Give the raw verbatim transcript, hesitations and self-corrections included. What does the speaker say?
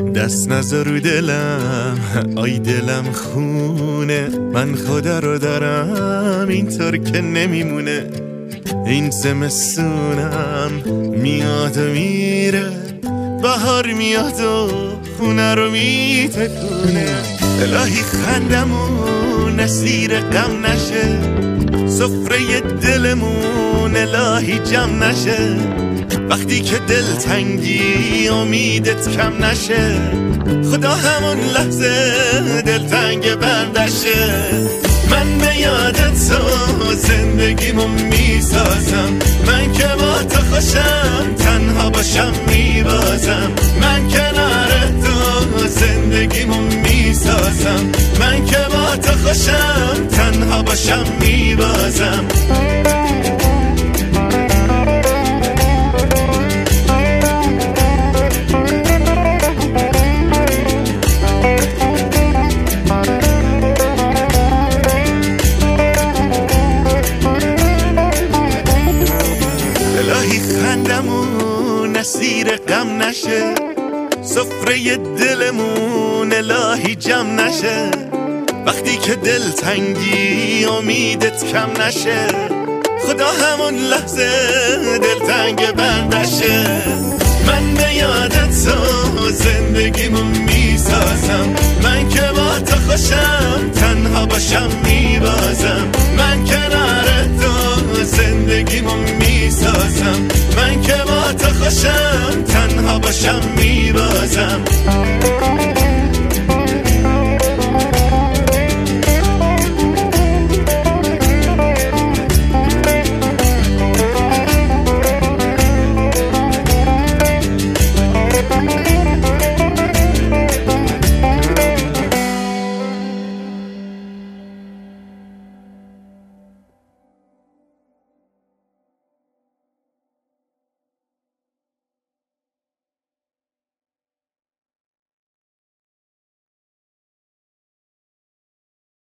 دست نذار رو دلم، آی دلم خونه، من خدا رو دارم اینطور که نمیمونه. این زمستونم میاد و میره، بهار میاد و خونه رو میتکونه. الهی خندمون اسیر غم نشه، سفره دلمون الهی جمع نشه. وقتی که دل تنگی امیدت کم نشه، خدا همون لحظه دل تنگ بندشه. من به یادت تو زندگیمو میسازم، من که با تو خوشم تنها باشم میبازم. من کنار تو زندگیمو میسازم، من که با تو خوشم تنها باشم میبازم. الهی خندمون اسیر غم نشه، سفره دلمون الهی جمع نشه. وقتی که دل تنگی امیدت کم نشه، خدا همون لحظه دل تنگ بندشه. من به یادت تو زندگیمو میسازم، من که با تو خوشم تنها باشم میبازم. من کنار تو زندگیمو میسازم، من که با تو خوشم تنها باشم میبازم.